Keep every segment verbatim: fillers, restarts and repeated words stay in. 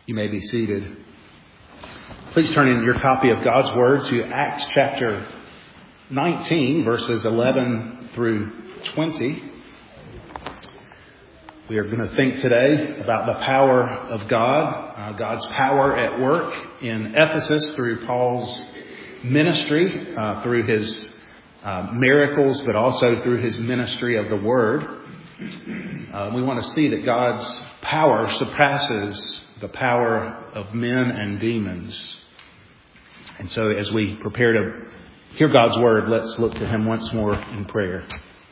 You may be seated. Please turn in your copy of God's Word to Acts chapter nineteen, verses eleven through twenty. We are going to think today about the power of God, uh, God's power at work in Ephesus through Paul's ministry, uh, through his uh, miracles, but also through his ministry of the Word. Uh, we want to see that God's power surpasses the power of men and demons. And so as we prepare to hear God's Word, let's look to Him once more in prayer.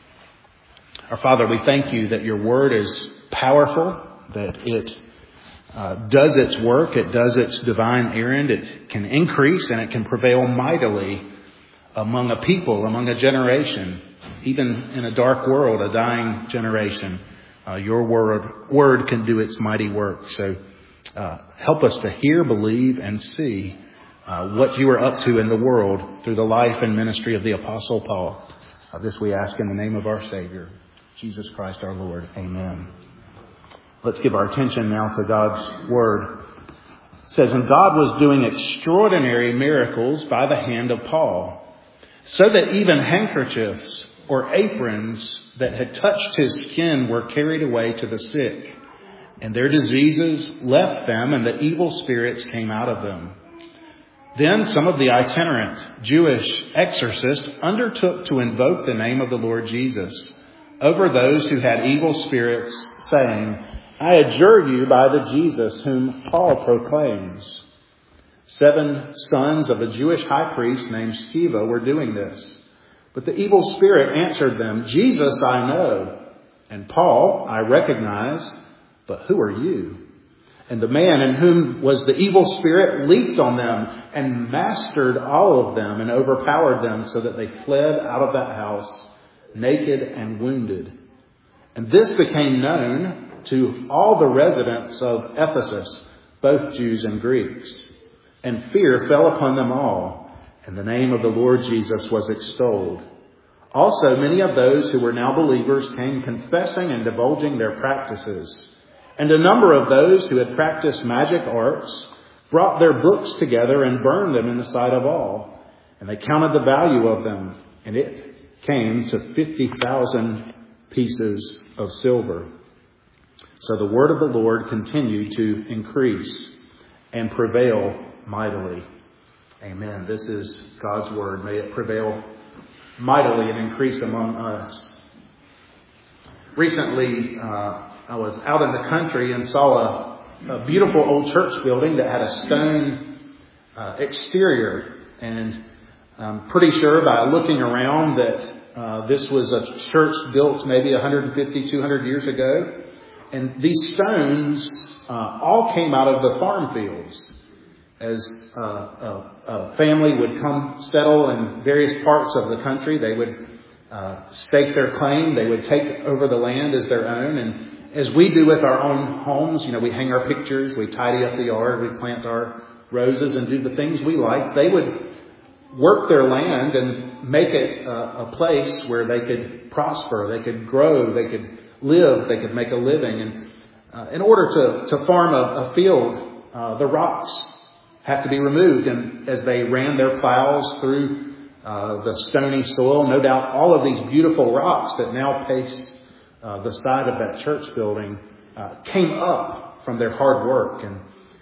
Our Father, we thank You that Your Word is powerful, that it uh, does its work, it does its divine errand, it can increase and it can prevail mightily among a people, among a generation, even in a dark world, a dying generation. Uh, your word, word can do its mighty work. So uh, help us to hear, believe, and see uh, what You are up to in the world through the life and ministry of the Apostle Paul. Uh, this we ask in the name of our Savior, Jesus Christ our Lord. Amen. Let's give our attention now to God's Word. It says, "And God was doing extraordinary miracles by the hand of Paul, so that even handkerchiefs or aprons that had touched his skin were carried away to the sick. And their diseases left them, and the evil spirits came out of them. Then some of the itinerant Jewish exorcists undertook to invoke the name of the Lord Jesus over those who had evil spirits, saying, 'I adjure you by the Jesus whom Paul proclaims.' Seven sons of a Jewish high priest named Sceva were doing this. But the evil spirit answered them, 'Jesus I know, and Paul I recognize, but who are you?' And the man in whom was the evil spirit leaped on them and mastered all of them and overpowered them, so that they fled out of that house naked and wounded. And this became known to all the residents of Ephesus, both Jews and Greeks. And fear fell upon them all, and the name of the Lord Jesus was extolled. Also, many of those who were now believers came confessing and divulging their practices. And a number of those who had practiced magic arts brought their books together and burned them in the sight of all. And they counted the value of them, and it came to fifty thousand pieces of silver. So the word of the Lord continued to increase and prevail mightily." Amen. This is God's Word. May it prevail mightily and increase among us. Recently, uh, I was out in the country and saw a, a beautiful old church building that had a stone uh, exterior. And I'm pretty sure by looking around that uh, this was a church built maybe one hundred fifty, two hundred years ago. And these stones uh, all came out of the farm fields. As uh, a, a family would come settle in various parts of the country, they would uh, stake their claim. They would take over the land as their own. And as we do with our own homes, you know, we hang our pictures, we tidy up the yard, we plant our roses and do the things we like. They would work their land and make it a, a place where they could prosper, they could grow, they could live, they could make a living. And uh, in order to, to farm a, a field, uh, the rocks have to be removed. And as they ran their plows through uh, the stony soil, no doubt all of these beautiful rocks that now paste uh, the side of that church building uh, came up from their hard work. And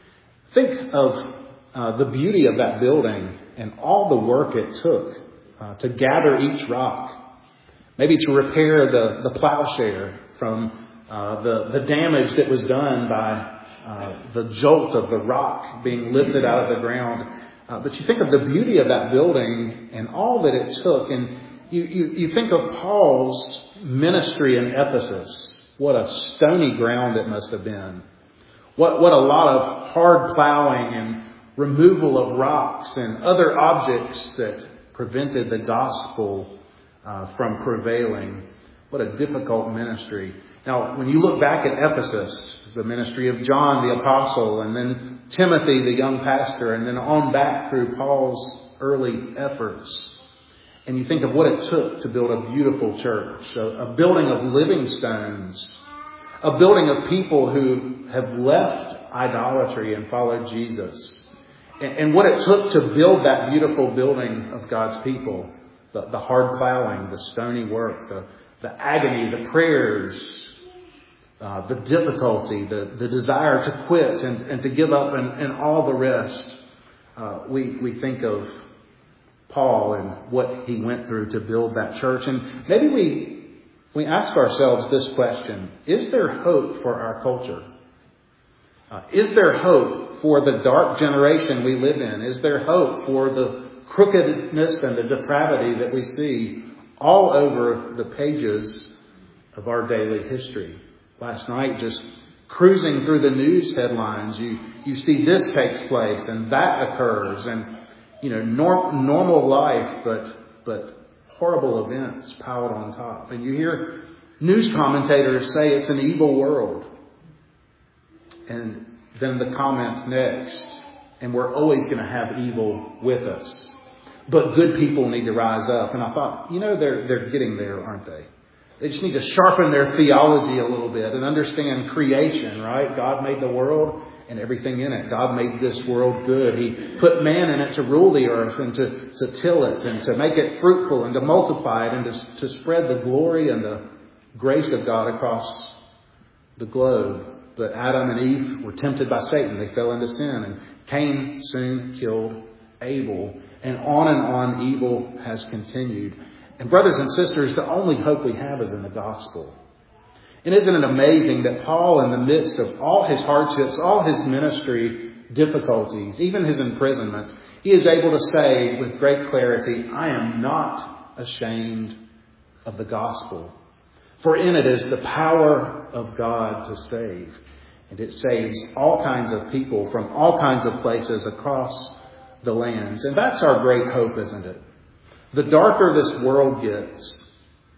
think of uh, the beauty of that building and all the work it took uh, to gather each rock, maybe to repair the, the plowshare from uh, the, the damage that was done by Uh, the jolt of the rock being lifted out of the ground. Uh, but you think of the beauty of that building and all that it took. And you, you, you think of Paul's ministry in Ephesus. What a stony ground it must have been. What, what a lot of hard plowing and removal of rocks and other objects that prevented the gospel uh, from prevailing. What a difficult ministry. Now, when you look back at Ephesus, the ministry of John the Apostle, and then Timothy the young pastor, and then on back through Paul's early efforts, and you think of what it took to build a beautiful church, a, a building of living stones, a building of people who who have left idolatry and followed Jesus. And, and what it took to build that beautiful building of God's people. The, the hard plowing, the stony work, the, the agony, the prayers, uh, the difficulty, the, the desire to quit and, and to give up and, and all the rest. Uh, we, we think of Paul and what he went through to build that church. And maybe we, we ask ourselves this question: is there hope for our culture? Uh, is there hope for the dark generation we live in? Is there hope for the crookedness and the depravity that we see all over the pages of our daily history? Last night, just cruising through the news headlines, you, you see this takes place and that occurs, and you know, norm, normal life, but but horrible events piled on top. And you hear news commentators say it's an evil world. And then the comment next, and we're always going to have evil with us. But good people need to rise up. And I thought, you know, they're they're getting there, aren't they? They just need to sharpen their theology a little bit and understand creation, right? God made the world and everything in it. God made this world good. He put man in it to rule the earth and to, to till it and to make it fruitful and to multiply it and to, to spread the glory and the grace of God across the globe. But Adam and Eve were tempted by Satan. They fell into sin, and Cain soon killed Abel. And on and on evil has continued. And brothers and sisters, the only hope we have is in the gospel. And isn't it amazing that Paul, in the midst of all his hardships, all his ministry difficulties, even his imprisonment, he is able to say with great clarity, I am not ashamed of the gospel. For in it is the power of God to save. And it saves all kinds of people from all kinds of places across the lands. And that's our great hope, isn't it? The darker this world gets,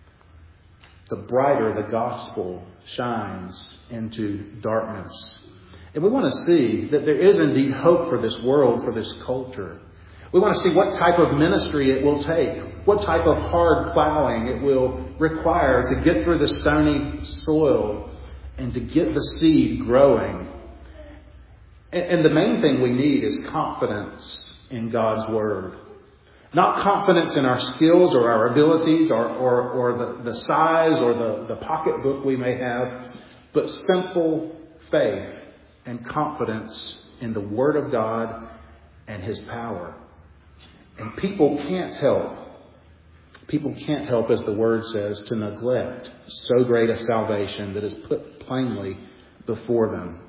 the brighter the gospel shines into darkness. And we want to see that there is indeed hope for this world, for this culture. We want to see what type of ministry it will take, what type of hard plowing it will require to get through the stony soil and to get the seed growing. And the main thing we need is confidence in God's Word. Not confidence in our skills or our abilities or, or, or the, the size or the, the pocketbook we may have, but simple faith and confidence in the Word of God and His power. And people can't help, people can't help, as the Word says, to neglect so great a salvation that is put plainly before them.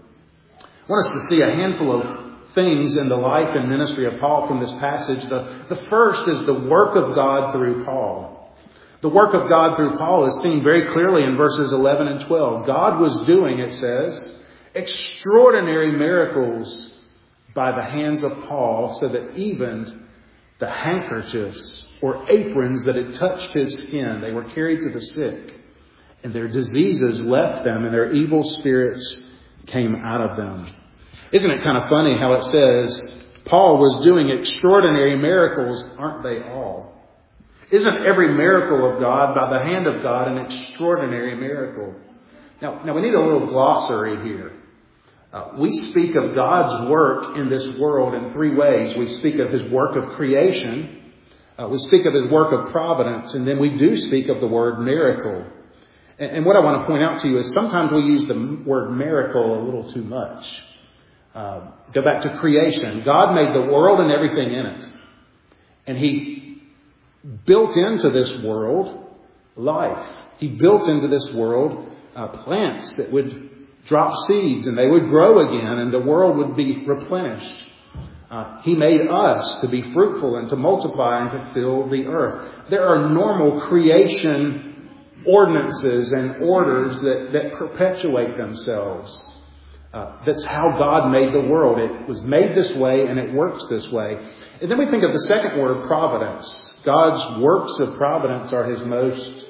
I want us to see a handful of things in the life and ministry of Paul from this passage. The, the first is the work of God through Paul. The work of God through Paul is seen very clearly in verses eleven and twelve. God was doing, it says, extraordinary miracles by the hands of Paul, so that even the handkerchiefs or aprons that had touched his skin, they were carried to the sick, and their diseases left them and their evil spirits came out of them. Isn't it kind of funny how it says Paul was doing extraordinary miracles, aren't they all? Isn't every miracle of God by the hand of God an extraordinary miracle? Now, now we need a little glossary here. Uh, we speak of God's work in this world in three ways. We speak of His work of creation. Uh, we speak of His work of providence. And then we do speak of the word miracle. And, and what I want to point out to you is sometimes we use the word miracle a little too much. Uh, go back to creation. God made the world and everything in it. And He built into this world life. He built into this world uh, plants that would drop seeds and they would grow again and the world would be replenished. Uh, he made us to be fruitful and to multiply and to fill the earth. There are normal creation ordinances and orders that, that perpetuate themselves. Uh, that's how God made the world. It was made this way and it works this way. And then we think of the second word, providence. God's works of providence are His most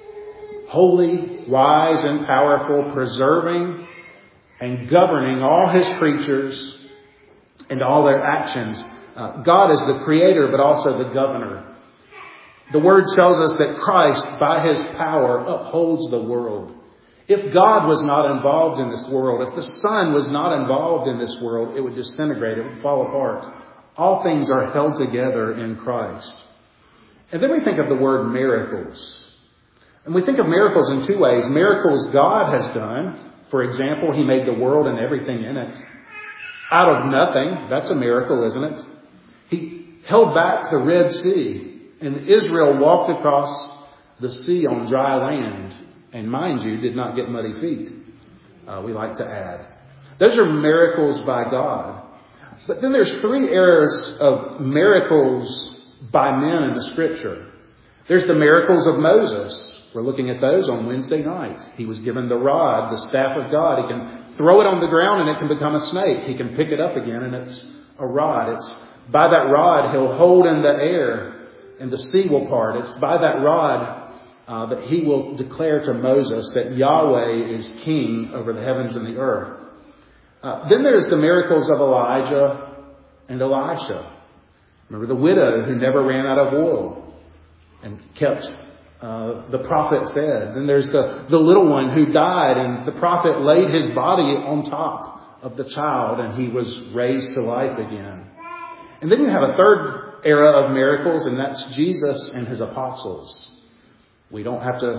holy, wise, and powerful, preserving and governing all His creatures and all their actions. Uh, God is the creator, but also the governor. The Word tells us that Christ, by His power, upholds the world. If God was not involved in this world, if the Son was not involved in this world, it would disintegrate, it would fall apart. All things are held together in Christ. And then we think of the word miracles. And we think of miracles in two ways. Miracles God has done. For example, He made the world and everything in it out of nothing. That's a miracle, isn't it? He held back the Red Sea, and Israel walked across the sea on dry land. And mind you, did not get muddy feet, uh, we like to add. Those are miracles by God. But then there's three eras of miracles by men in the Scripture. There's the miracles of Moses. We're looking at those on Wednesday night. He was given the rod, the staff of God. He can throw it on the ground and it can become a snake. He can pick it up again and it's a rod. It's by that rod he'll hold in the air and the sea will part. It's by that rod Uh, that he will declare to Moses that Yahweh is king over the heavens and the earth. Uh, then there's the miracles of Elijah and Elisha. Remember the widow who never ran out of oil and kept uh, the prophet fed. Then there's the, the little one who died and the prophet laid his body on top of the child and he was raised to life again. And then you have a third era of miracles, and that's Jesus and his apostles. We don't have to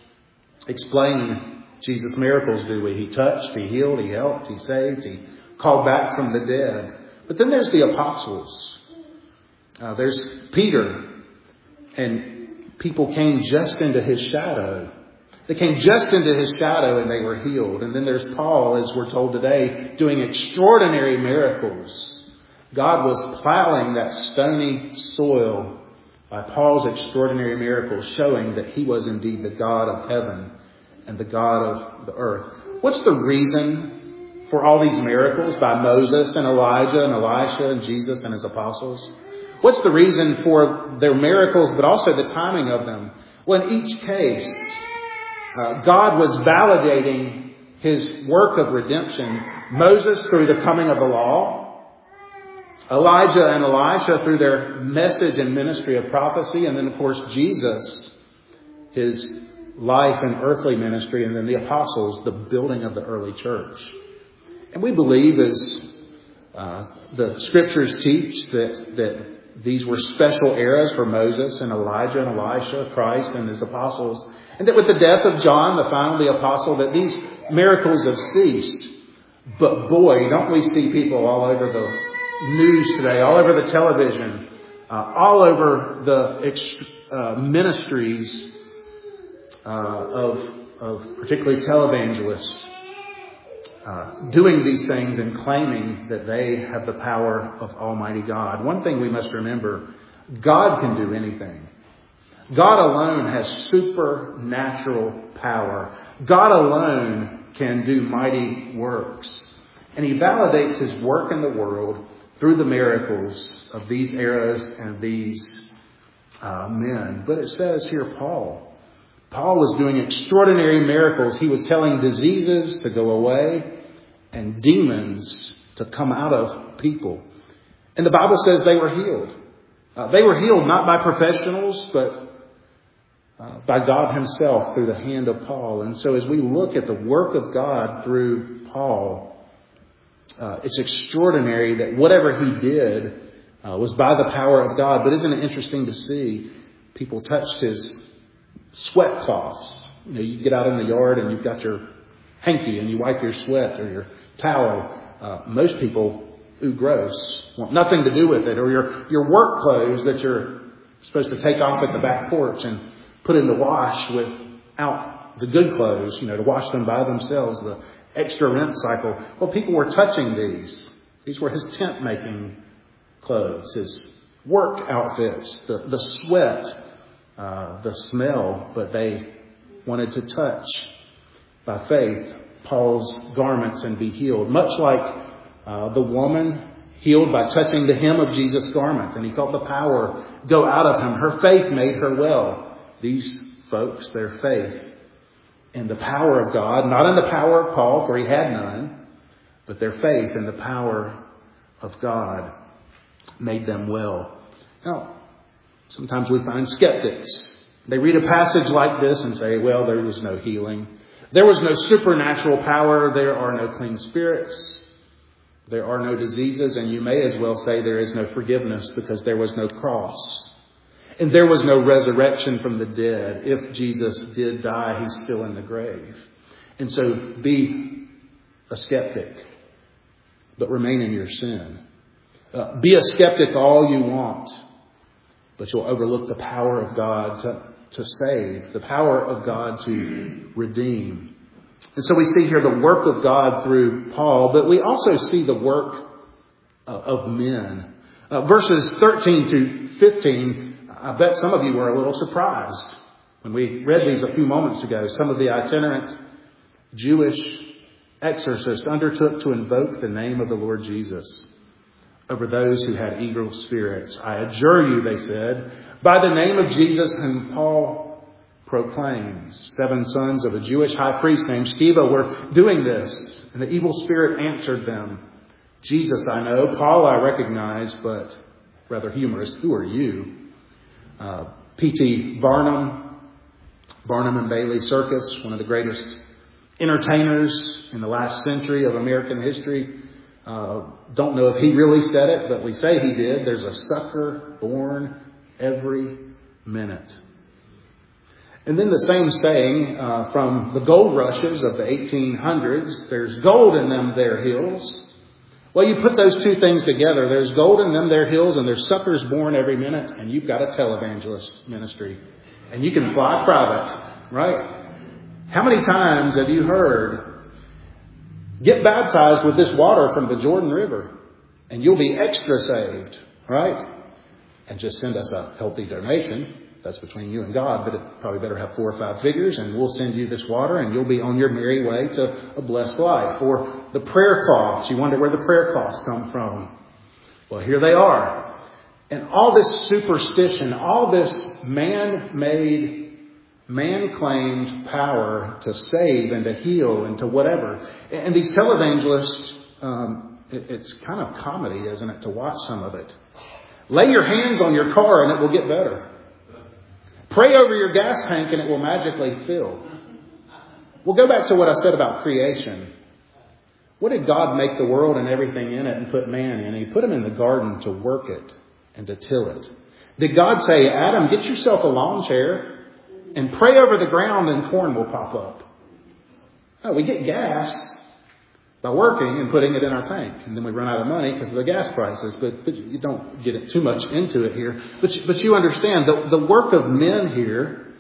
explain Jesus' miracles, do we? He touched, he healed, he helped, he saved, he called back from the dead. But then there's the apostles. Uh, there's Peter, and people came just into his shadow. They came just into his shadow and they were healed. And then there's Paul, as we're told today, doing extraordinary miracles. God was plowing that stony soil by Paul's extraordinary miracles, showing that he was indeed the God of heaven and the God of the earth. What's the reason for all these miracles by Moses and Elijah and Elisha and Jesus and his apostles? What's the reason for their miracles, but also the timing of them? Well, in each case, uh, God was validating his work of redemption. Moses through the coming of the law. Elijah and Elisha through their message and ministry of prophecy. And then, of course, Jesus, his life and earthly ministry. And then the apostles, the building of the early church. And we believe, as uh, the scriptures teach, that, that these were special eras for Moses and Elijah and Elisha, Christ and his apostles. And that with the death of John, the final the apostle, that these miracles have ceased. But boy, don't we see people all over the news today, all over the television, uh, all over the ex- uh, ministries uh, of, of particularly televangelists, uh, doing these things and claiming that they have the power of Almighty God. One thing we must remember, God can do anything. God alone has supernatural power. God alone can do mighty works. And he validates his work in the world through the miracles of these eras and these uh, men. But it says here, Paul. Paul was doing extraordinary miracles. He was telling diseases to go away and demons to come out of people. And the Bible says they were healed. Uh, they were healed not by professionals, but uh, by God himself through the hand of Paul. And so as we look at the work of God through Paul, Uh, it's extraordinary that whatever he did uh, was by the power of God. But isn't it interesting to see people touched his sweat cloths? You know, you get out in the yard and you've got your hanky and you wipe your sweat or your towel. Uh, most people, ooh, gross, want nothing to do with it. Or your, your work clothes that you're supposed to take off at the back porch and put in the wash without the good clothes, you know, to wash them by themselves. The extra rinse cycle. Well, people were touching these. These were his tent making clothes, his work outfits, the, the sweat, uh, the smell, but they wanted to touch by faith Paul's garments and be healed. Much like uh, the woman healed by touching the hem of Jesus' garment, and he felt the power go out of him. Her faith made her well. These folks, their faith in the power of God, not in the power of Paul, for he had none, but their faith in the power of God made them well. Now, sometimes we find skeptics. They read a passage like this and say, well, there was no healing. There was no supernatural power. There are no clean spirits. There are no diseases. And you may as well say there is no forgiveness because there was no cross. And there was no resurrection from the dead. If Jesus did die, he's still in the grave. And so be a skeptic, but remain in your sin. Uh, be a skeptic all you want, but you'll overlook the power of God to, to save, the power of God to redeem. And so we see here the work of God through Paul, but we also see the work uh, of men. Uh, verses thirteen to fifteen, I bet some of you were a little surprised when we read these a few moments ago. Some of the itinerant Jewish exorcists undertook to invoke the name of the Lord Jesus over those who had evil spirits. I adjure you, they said, by the name of Jesus whom Paul proclaims. Seven sons of a Jewish high priest named Sceva were doing this, and the evil spirit answered them. Jesus I know, Paul I recognize, but rather humorous, who are you? Uh, P T Barnum, Barnum and Bailey Circus, one of the greatest entertainers in the last century of American history. Uh, don't know if he really said it, but we say he did. There's a sucker born every minute. And then the same saying uh, from the gold rushes of the eighteen hundreds, there's gold in them there hills. Well, you put those two things together. There's gold in them there hills and there's suckers born every minute, and you've got a televangelist ministry. And you can fly private, right? How many times have you heard, get baptized with this water from the Jordan River and you'll be extra saved, right? And just send us a healthy donation. That's between you and God, but it probably better have four or five figures, and we'll send you this water and you'll be on your merry way to a blessed life. Or the prayer cloths. You wonder where the prayer cloths come from. Well, here they are. And all this superstition, all this man-made, man-claimed power to save and to heal and to whatever. And these televangelists, um, it, it's kind of comedy, isn't it, to watch some of it. Lay your hands on your car and it will get better. Pray over your gas tank and it will magically fill. We'll go back to what I said about creation. What did God make the world and everything in it and put man in? He put him in the garden to work it and to till it. Did God say, Adam, get yourself a lawn chair and pray over the ground and corn will pop up? No, we get gas by working and putting it in our tank. And then we run out of money because of the gas prices. But, but you don't get it too much into it here. But, but you understand the, the work of men here.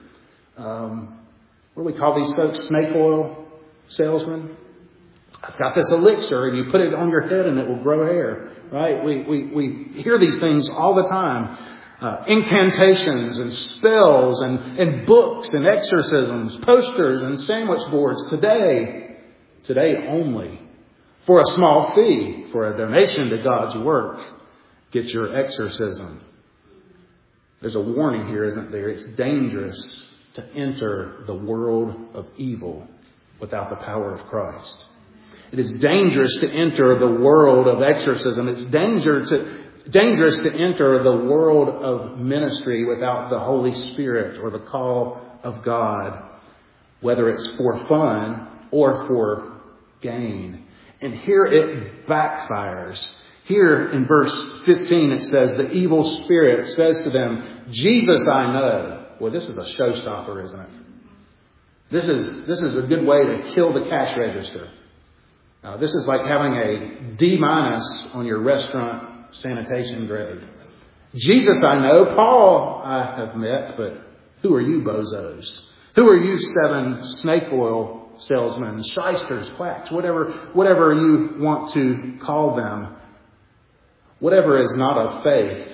Um, what do we call these folks? Snake oil salesmen. I've got this elixir and you put it on your head and it will grow hair. Right? We, we, we hear these things all the time. Uh, incantations and spells and, and books and exorcisms, posters and sandwich boards. Today, today only. For a small fee, for a donation to God's work, get your exorcism. There's a warning here, isn't there? It's dangerous to enter the world of evil without the power of Christ. It is dangerous to enter the world of exorcism. It's danger to, dangerous to enter the world of ministry without the Holy Spirit or the call of God, whether it's for fun or for gain. And here it backfires. Here in verse fifteen it says, the evil spirit says to them, Jesus I know. Well, this is a showstopper, isn't it? This is, this is a good way to kill the cash register. Uh, this is like having a D minus on your restaurant sanitation grade. Jesus I know. Paul I have met, but who are you bozos? Who are you seven snake oil salesmen, shysters, quacks, whatever, whatever you want to call them? Whatever is not of faith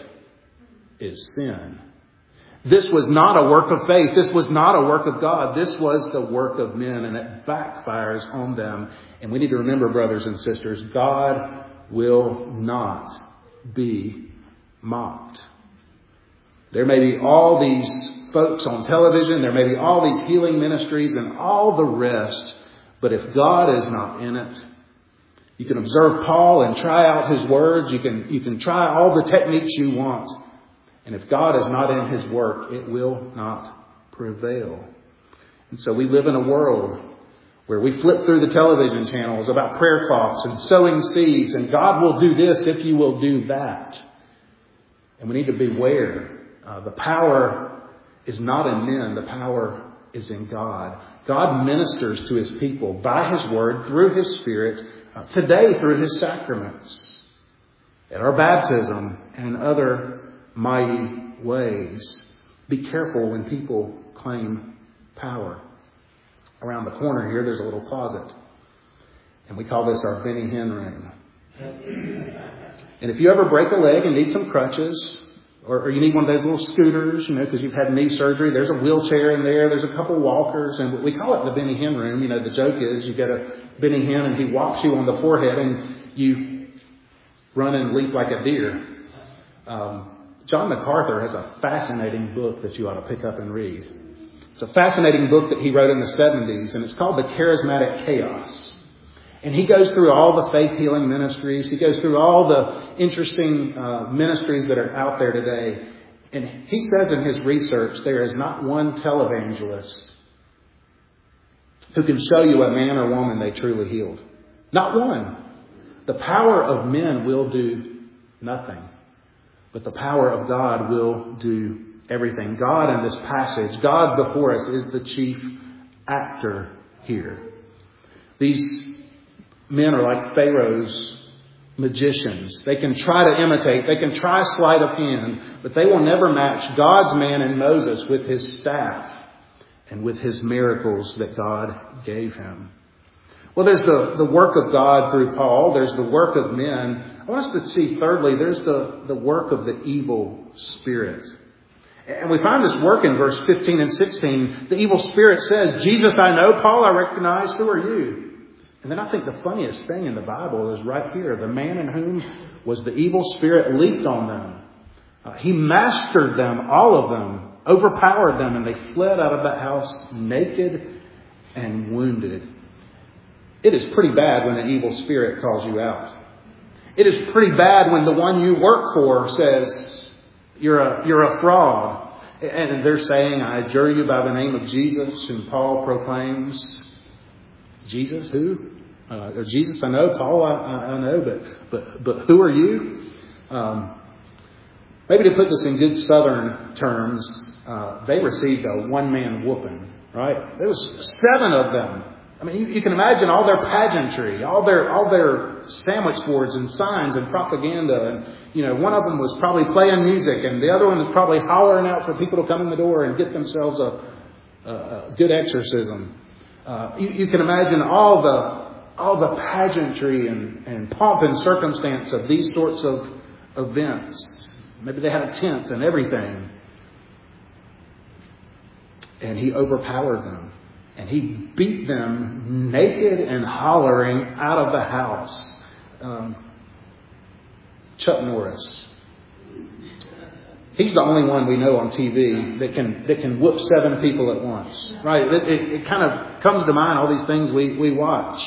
is sin. This was not a work of faith. This was not a work of God. This was the work of men, and it backfires on them. And we need to remember, brothers and sisters, God will not be mocked. There may be all these folks on television, there may be all these healing ministries and all the rest, but if God is not in it, you can observe Paul and try out his words. You can, you can try all the techniques you want. And if God is not in his work, it will not prevail. And so we live in a world where we flip through the television channels about prayer cloths and sowing seeds and God will do this if you will do that. And we need to beware. Uh, the power is not in men. The power is in God. God ministers to His people by His Word, through His Spirit, uh, today through His sacraments, at our baptism, and in other mighty ways. Be careful when people claim power. Around the corner here, there's a little closet. And we call this our Benny Hinn room. And if you ever break a leg and need some crutches, or, or you need one of those little scooters, you know, because you've had knee surgery, there's a wheelchair in there, there's a couple walkers, and we call it the Benny Hinn room. You know, the joke is you get a Benny Hinn and he walks you on the forehead and you run and leap like a deer. Um, John MacArthur has a fascinating book that you ought to pick up and read. It's a fascinating book that he wrote in the seventies, and it's called The Charismatic Chaos. And he goes through all the faith healing ministries. He goes through all the interesting uh, ministries that are out there today. And he says in his research, there is not one televangelist who can show you a man or woman they truly healed. Not one. The power of men will do nothing. But the power of God will do everything. God in this passage, God before us, is the chief actor here. These men are like Pharaoh's magicians. They can try to imitate. They can try sleight of hand. But they will never match God's man in Moses with his staff and with his miracles that God gave him. Well, there's the, the work of God through Paul. There's the work of men. I want us to see, thirdly, there's the, the work of the evil spirit. And we find this work in verse fifteen and sixteen. The evil spirit says, Jesus I know, Paul I recognize, who are you? And then I think the funniest thing in the Bible is right here. The man in whom was the evil spirit leaped on them. Uh, he mastered them, all of them, overpowered them, and they fled out of that house naked and wounded. It is pretty bad when an evil spirit calls you out. It is pretty bad when the one you work for says, You're a, you're a fraud. And they're saying, I adjure you by the name of Jesus, whom Paul proclaims. Jesus, who? Uh, or Jesus, I know. Paul, I, I know. But, but, but who are you? Um, maybe to put this in good Southern terms, uh, they received a one-man whooping, right? There was seven of them. I mean, you, you can imagine all their pageantry, all their all their sandwich boards and signs and propaganda. And, you know, one of them was probably playing music and the other one was probably hollering out for people to come in the door and get themselves a, a, a good exorcism. Uh, you, you can imagine all the all the pageantry and, and pomp and circumstance of these sorts of events. Maybe they had a tent and everything. And he overpowered them. And he beat them naked and hollering out of the house. Um, Chuck Norris. He's the only one we know on T V that can that can whoop seven people at once. Right? It, it, it kind of comes to mind, all these things we, we watch.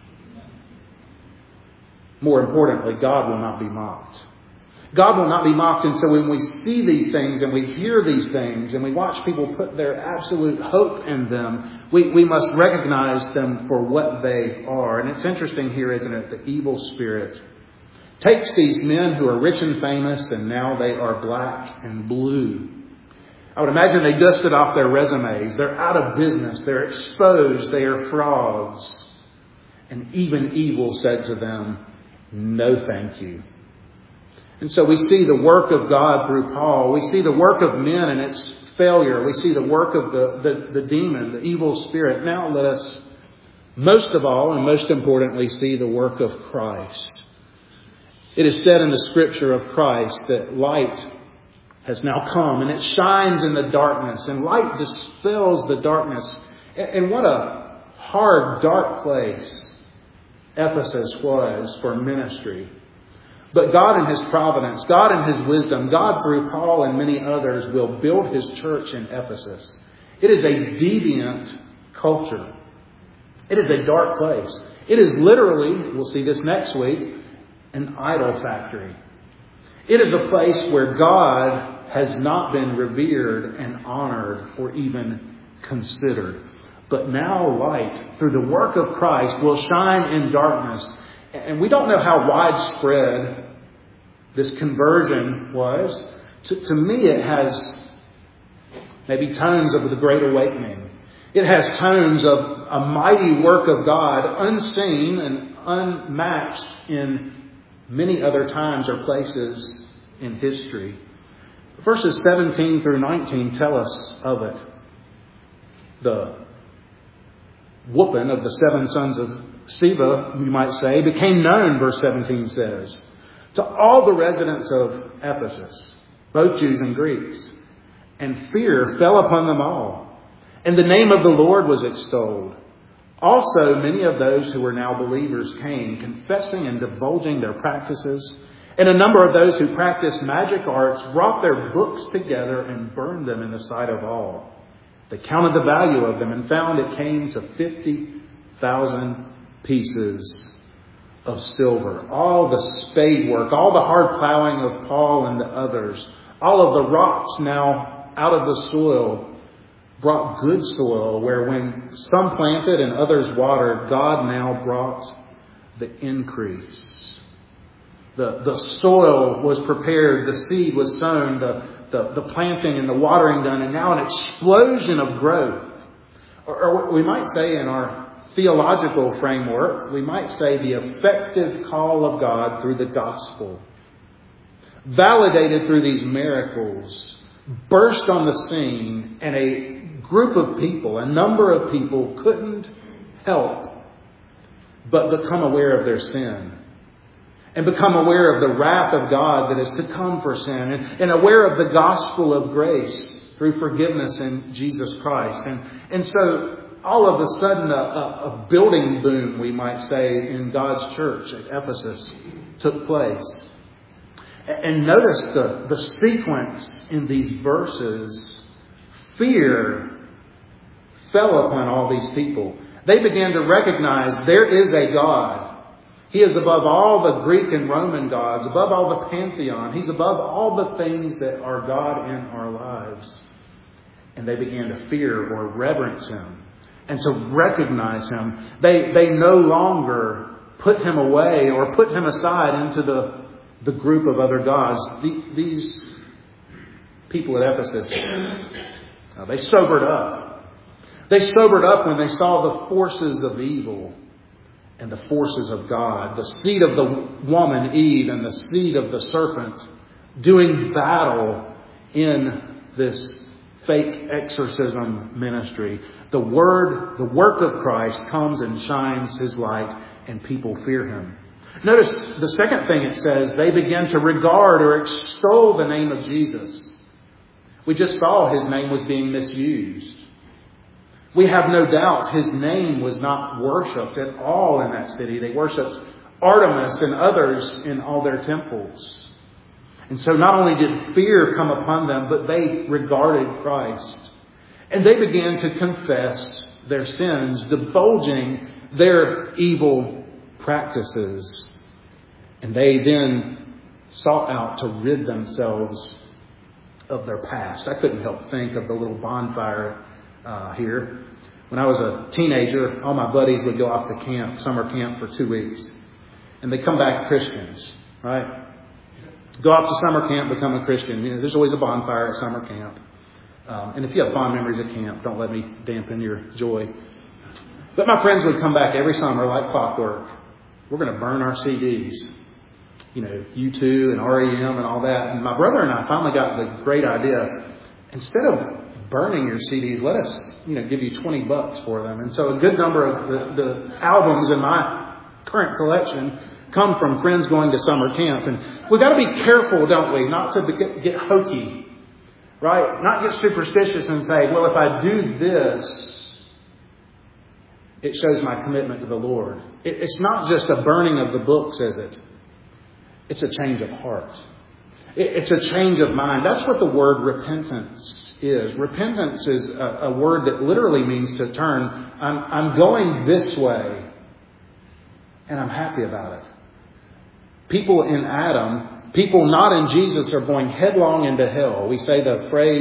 More importantly, God will not be mocked. God will not be mocked. And so when we see these things and we hear these things and we watch people put their absolute hope in them, we, we must recognize them for what they are. And it's interesting here, isn't it? The evil spirit takes these men who are rich and famous and now they are black and blue. I would imagine they dusted off their resumes. They're out of business. They're exposed. They are frauds. And even evil said to them, no, thank you. And so we see the work of God through Paul. We see the work of men and its failure. We see the work of the, the, the demon, the evil spirit. Now let us, most of all and most importantly, see the work of Christ. It is said in the scripture of Christ that light has now come and it shines in the darkness and light dispels the darkness. And what a hard, dark place Ephesus was for ministry. But God in His providence, God in His wisdom, God through Paul and many others will build His church in Ephesus. It is a deviant culture. It is a dark place. It is literally, we'll see this next week, an idol factory. It is a place where God has not been revered and honored or even considered. But now light, through the work of Christ, will shine in darkness. And we don't know how widespread this conversion was. To, to me, it has maybe tones of the Great Awakening. It has tones of a mighty work of God, unseen and unmatched in many other times or places in history. Verses seventeen through nineteen tell us of it. The whooping of the seven sons of Sceva, you might say, became known, verse seventeen says, to all the residents of Ephesus, both Jews and Greeks. And fear fell upon them all. And the name of the Lord was extolled. Also, many of those who were now believers came, confessing and divulging their practices. And a number of those who practiced magic arts brought their books together and burned them in the sight of all. They counted the value of them and found it came to fifty thousand pieces of silver. All the spade work, all the hard plowing of Paul and the others, all of the rocks now out of the soil brought good soil, where when some planted and others watered, God now brought the increase. The, the soil was prepared, the seed was sown, the, the, the planting and the watering done, and now an explosion of growth. Or, or we might say in our theological framework, we might say the effective call of God through the gospel, validated through these miracles, burst on the scene, and a group of people, a number of people couldn't help but become aware of their sin and become aware of the wrath of God that is to come for sin, and, and aware of the gospel of grace through forgiveness in Jesus Christ. And, and so all of a sudden a, a, a building boom, we might say, in God's church at Ephesus took place. And notice the, the sequence in these verses. Fear fell upon all these people. They began to recognize there is a God. He is above all the Greek and Roman gods, above all the pantheon. He's above all the things that are God in our lives. And they began to fear or reverence Him and to recognize Him. They, they no longer put Him away or put Him aside into the the group of other gods. The, these people at Ephesus, uh, they sobered up. They sobered up when they saw the forces of evil and the forces of God. The seed of the woman, Eve, and the seed of the serpent doing battle in this fake exorcism ministry. The word, the work of Christ comes and shines His light, and people fear Him. Notice the second thing it says, they began to regard or extol the name of Jesus. We just saw His name was being misused. We have no doubt His name was not worshipped at all in that city. They worshipped Artemis and others in all their temples. And so not only did fear come upon them, but they regarded Christ. And they began to confess their sins, divulging their evil practices. And they then sought out to rid themselves of their past. I couldn't help think of the little bonfire uh, here. When I was a teenager, all my buddies would go off to camp, summer camp for two weeks. And they come back Christians, right? Go off to summer camp, become a Christian. You know, there's always a bonfire at summer camp. Um, and if you have fond memories of camp, don't let me dampen your joy. But my friends would come back every summer like clockwork. We're going to burn our C Ds. You know, U two and R E M and all that. And my brother and I finally got the great idea. Instead of burning your C Ds, let us, you know, give you twenty bucks for them. And so a good number of the, the albums in my current collection come from friends going to summer camp. And we've got to be careful, don't we, not to get, get hokey, right? Not get superstitious and say, well, if I do this, it shows my commitment to the Lord. It, it's not just a burning of the books, is it? It's a change of heart. It, it's a change of mind. That's what the word repentance is. Repentance is a, a word that literally means to turn. I'm, I'm going this way, and I'm happy about it. People in Adam, people not in Jesus, are going headlong into hell. We say the phrase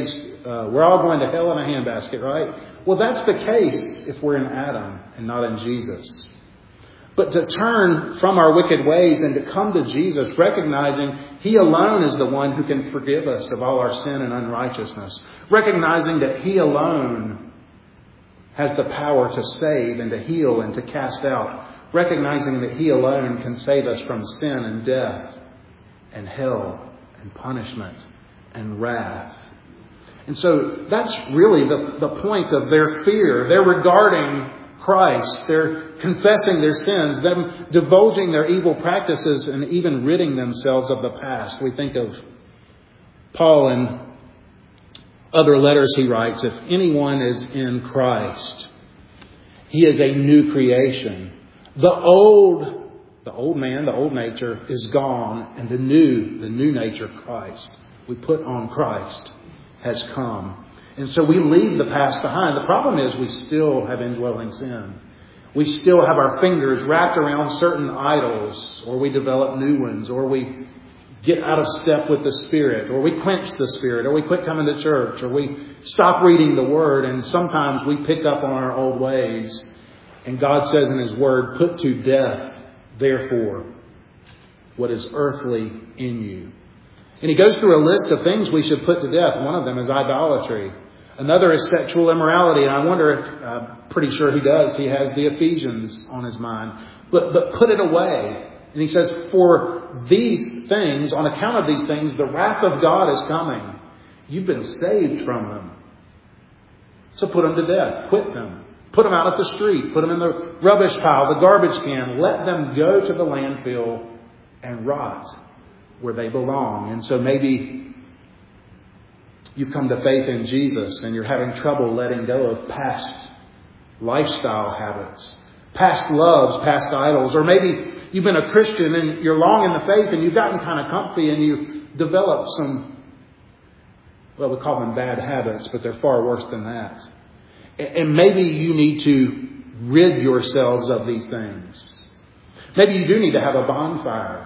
uh, we're all going to hell in a handbasket, right? Well, that's the case if we're in Adam and not in Jesus. But to turn from our wicked ways and to come to Jesus, recognizing He alone is the one who can forgive us of all our sin and unrighteousness. Recognizing that He alone has the power to save and to heal and to cast out. Recognizing that He alone can save us from sin and death and hell and punishment and wrath. And so that's really the, the point of their fear. They're regarding Christ. They're confessing their sins, them divulging their evil practices and even ridding themselves of the past. We think of Paul in other letters he writes, if anyone is in Christ, he is a new creation. The old, the old man, the old nature is gone, and the new, the new nature, Christ, we put on Christ, has come. And so we leave the past behind. The problem is we still have indwelling sin. We still have our fingers wrapped around certain idols, or we develop new ones, or we get out of step with the Spirit, or we quench the Spirit, or we quit coming to church, or we stop reading the Word, and sometimes we pick up on our old ways. And God says in His Word, put to death, therefore, what is earthly in you. And He goes through a list of things we should put to death. One of them is idolatry. Another is sexual immorality. And I wonder if, uh, pretty sure he does, he has the Ephesians on his mind. But, but put it away. And he says, for these things, on account of these things, the wrath of God is coming. You've been saved from them. So put them to death. Quit them. Put them out at the street. Put them in the rubbish pile, the garbage can. Let them go to the landfill and rot where they belong. And so maybe you've come to faith in Jesus and you're having trouble letting go of past lifestyle habits, past loves, past idols. Or maybe you've been a Christian and you're long in the faith and you've gotten kind of comfy and you've developed some, well, we call them bad habits, but they're far worse than that. And maybe you need to rid yourselves of these things. Maybe you do need to have a bonfire.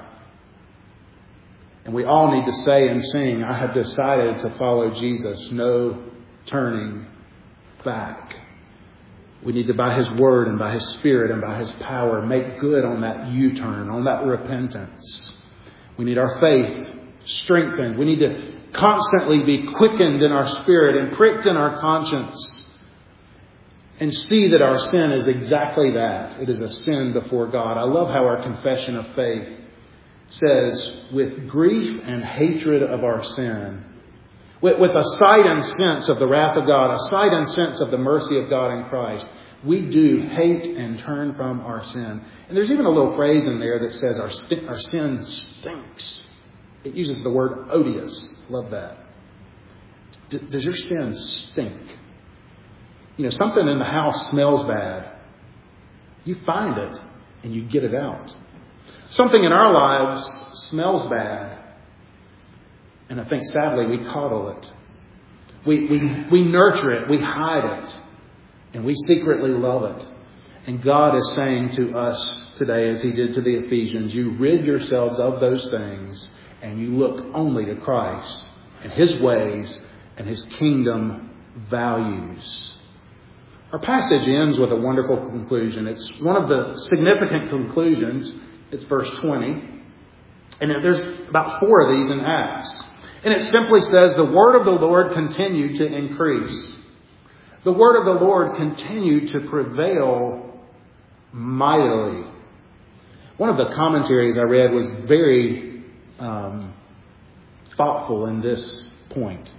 And we all need to say and sing, I have decided to follow Jesus. No turning back. We need to, by His Word and by His Spirit and by His power, make good on that U-turn, on that repentance. We need our faith strengthened. We need to constantly be quickened in our spirit and pricked in our conscience. And see that our sin is exactly that. It is a sin before God. I love how our confession of faith says, with grief and hatred of our sin, with, with a sight and sense of the wrath of God, a sight and sense of the mercy of God in Christ, we do hate and turn from our sin. And there's even a little phrase in there that says our, st- our sin stinks. It uses the word odious. Love that. D- does your sin stink? You know, something in the house smells bad. You find it and you get it out. Something in our lives smells bad. And I think sadly we coddle it. We, we, we nurture it. We hide it. And we secretly love it. And God is saying to us today, as He did to the Ephesians, you rid yourselves of those things and you look only to Christ and His ways and His kingdom values. Our passage ends with a wonderful conclusion. It's one of the significant conclusions. It's verse twenty. And there's about four of these in Acts. And it simply says, the word of the Lord continued to increase. The word of the Lord continued to prevail mightily. One of the commentaries I read was very um, thoughtful in this point.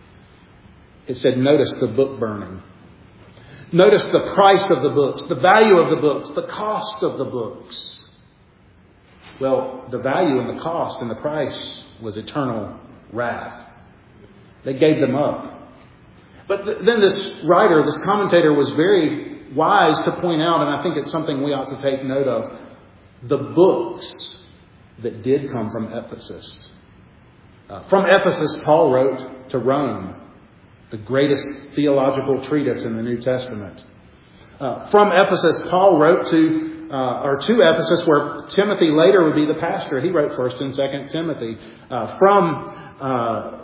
It said, notice the book burning. Notice the price of the books, the value of the books, the cost of the books. Well, the value and the cost and the price was eternal wrath. They gave them up. But th- then this writer, this commentator was very wise to point out, and I think it's something we ought to take note of, the books that did come from Ephesus. Uh, from Ephesus, Paul wrote to Rome, the greatest theological treatise in the New Testament. Uh, from Ephesus, Paul wrote to, uh, or to Ephesus, where Timothy later would be the pastor. He wrote First and Second Timothy. Uh, from uh,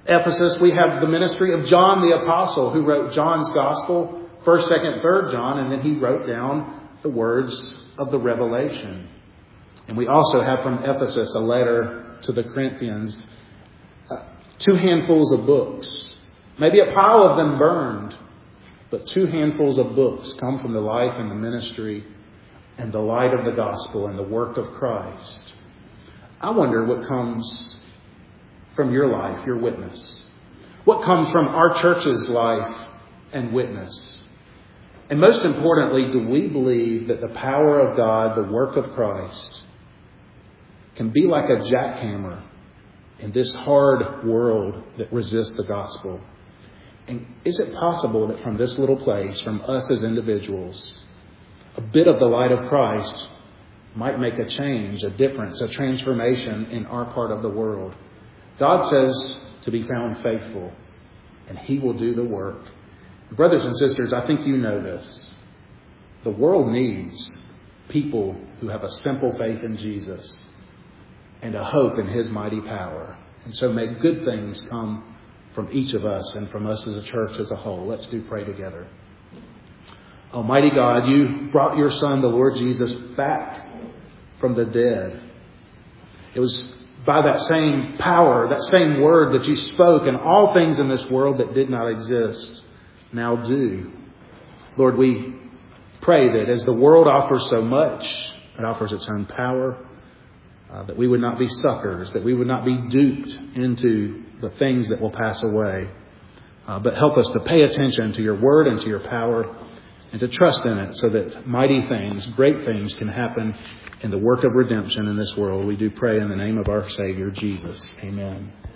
Ephesus, we have the ministry of John the Apostle, who wrote John's Gospel, first, second, third John, and then he wrote down the words of the Revelation. And we also have from Ephesus a letter to the Corinthians, uh, two handfuls of books, maybe a pile of them burned, but two handfuls of books come from the life and the ministry and the light of the gospel and the work of Christ. I wonder what comes from your life, your witness. What comes from our church's life and witness? And most importantly, do we believe that the power of God, the work of Christ, can be like a jackhammer in this hard world that resists the gospel? And is it possible that from this little place, from us as individuals, a bit of the light of Christ might make a change, a difference, a transformation in our part of the world? God says to be found faithful, and He will do the work. Brothers and sisters, I think you know this. The world needs people who have a simple faith in Jesus and a hope in His mighty power. And so may good things come from each of us and from us as a church as a whole. Let's do pray together. Almighty God, you brought your Son, the Lord Jesus, back from the dead. It was by that same power, that same word that you spoke, and all things in this world that did not exist now do. Lord, we pray that as the world offers so much, it offers its own power, uh, that we would not be suckers, that we would not be duped into the things that will pass away. Uh, but help us to pay attention to your word and to your power and to trust in it so that mighty things, great things can happen in the work of redemption in this world. We do pray in the name of our Savior, Jesus. Amen.